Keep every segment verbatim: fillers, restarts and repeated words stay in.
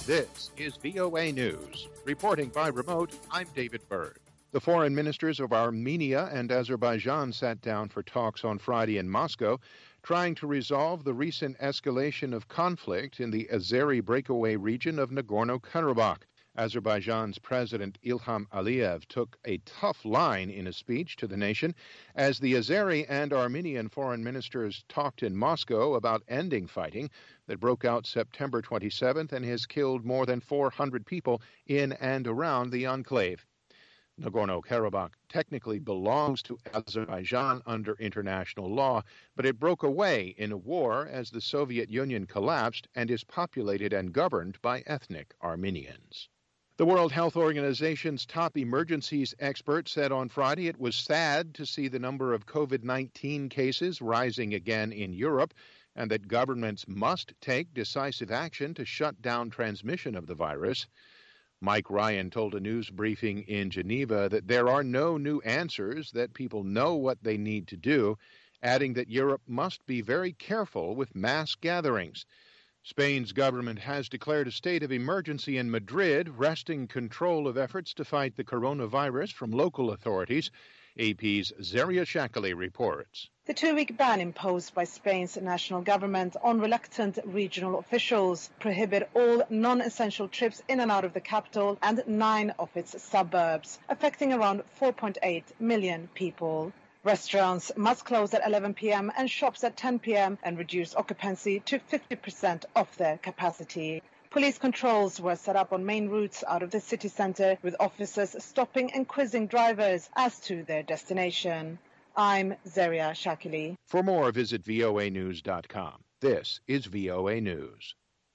This is V O A News. Reporting by remote, I'm David Byrd. The foreign ministers of Armenia and Azerbaijan sat down for talks on Friday in Moscow, trying to resolve the recent escalation of conflict in the Azeri breakaway region of Nagorno-Karabakh. Azerbaijan's President Ilham Aliyev took a tough line in a speech to the nation as the Azeri and Armenian foreign ministers talked in Moscow about ending fighting that broke out September twenty-seventh and has killed more than four hundred people in and around the enclave. Nagorno-Karabakh technically belongs to Azerbaijan under international law, but it broke away in a war as the Soviet Union collapsed and is populated and governed by ethnic Armenians. The World Health Organization's top emergencies expert said on Friday it was sad to see the number of COVID nineteen cases rising again in Europe and that governments must take decisive action to shut down transmission of the virus. Mike Ryan told a news briefing in Geneva that there are no new answers, that people know what they need to do, adding that Europe must be very careful with mass gatherings. Spain's government has declared a state of emergency in Madrid, wresting control of efforts to fight the coronavirus from local authorities. A P's Zaria Shakali reports. The two-week ban imposed by Spain's national government on reluctant regional officials prohibit all non-essential trips in and out of the capital and nine of its suburbs, affecting around four point eight million people. Restaurants must close at eleven p.m. and shops at ten p.m. and reduce occupancy to fifty percent of their capacity. Police controls were set up on main routes out of the city centre, with officers stopping and quizzing drivers as to their destination. I'm Zaria Shakili. For more, visit V O A news dot com. This is V O A News.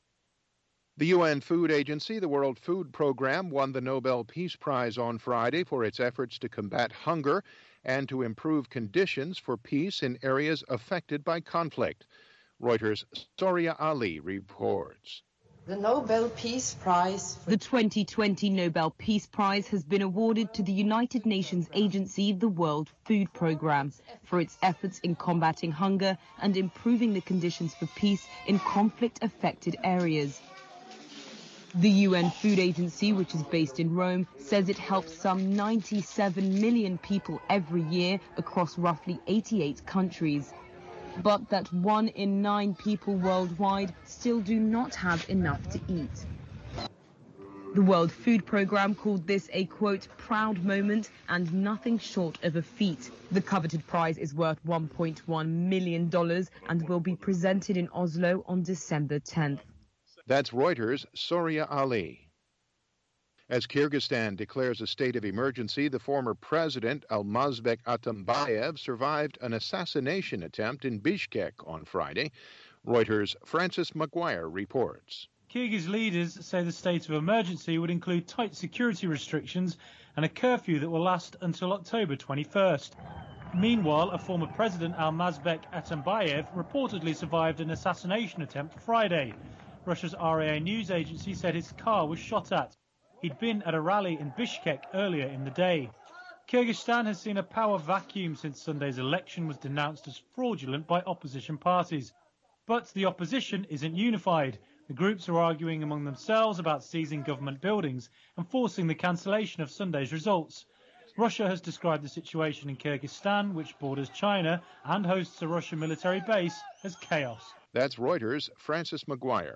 The U N Food Agency, the World Food Programme, won the Nobel Peace Prize on Friday for its efforts to combat hunger and to improve conditions for peace in areas affected by conflict. Reuters' Soria Ali reports. The Nobel Peace Prize. The twenty twenty Nobel Peace Prize has been awarded to the United Nations agency, the World Food Programme, for its efforts in combating hunger and improving the conditions for peace in conflict-affected areas. The U N Food Agency, which is based in Rome, says it helps some ninety-seven million people every year across roughly eighty-eight countries. But that one in nine people worldwide still do not have enough to eat. The World Food Programme called this a, quote, proud moment and nothing short of a feat. The coveted prize is worth one point one million dollars and will be presented in Oslo on December tenth. That's Reuters' Soria Ali. As Kyrgyzstan declares a state of emergency, the former president, Almazbek Atambayev, survived an assassination attempt in Bishkek on Friday. Reuters' Francis McGuire reports. Kyrgyz leaders say the state of emergency would include tight security restrictions and a curfew that will last until October twenty-first. Meanwhile, a former president, Almazbek Atambayev, reportedly survived an assassination attempt Friday. Russia's R A A news agency said his car was shot at. He'd been at a rally in Bishkek earlier in the day. Kyrgyzstan has seen a power vacuum since Sunday's election was denounced as fraudulent by opposition parties. But the opposition isn't unified. The groups are arguing among themselves about seizing government buildings and forcing the cancellation of Sunday's results. Russia has described the situation in Kyrgyzstan, which borders China and hosts a Russian military base, as chaos. That's Reuters' Francis McGuire.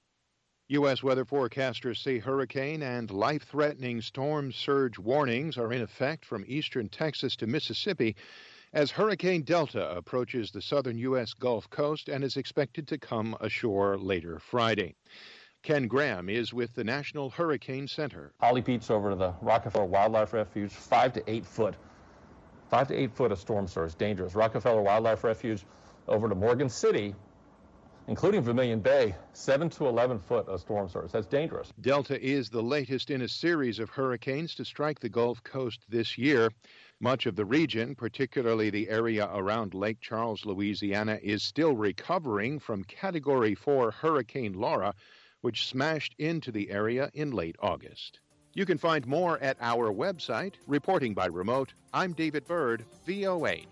U S weather forecasters say hurricane and life-threatening storm surge warnings are in effect from eastern Texas to Mississippi as Hurricane Delta approaches the southern U S Gulf Coast and is expected to come ashore later Friday. Ken Graham is with the National Hurricane Center. Holly Beach over to the Rockefeller Wildlife Refuge, five to eight foot. Five to eight foot of storm surge, dangerous. Rockefeller Wildlife Refuge over to Morgan City, including Vermilion Bay, seven to eleven foot of storm surge. That's dangerous. Delta is the latest in a series of hurricanes to strike the Gulf Coast this year. Much of the region, particularly the area around Lake Charles, Louisiana, is still recovering from Category four Hurricane Laura, which smashed into the area in late August. You can find more at our website. Reporting by remote, I'm David Byrd, V O A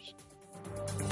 News.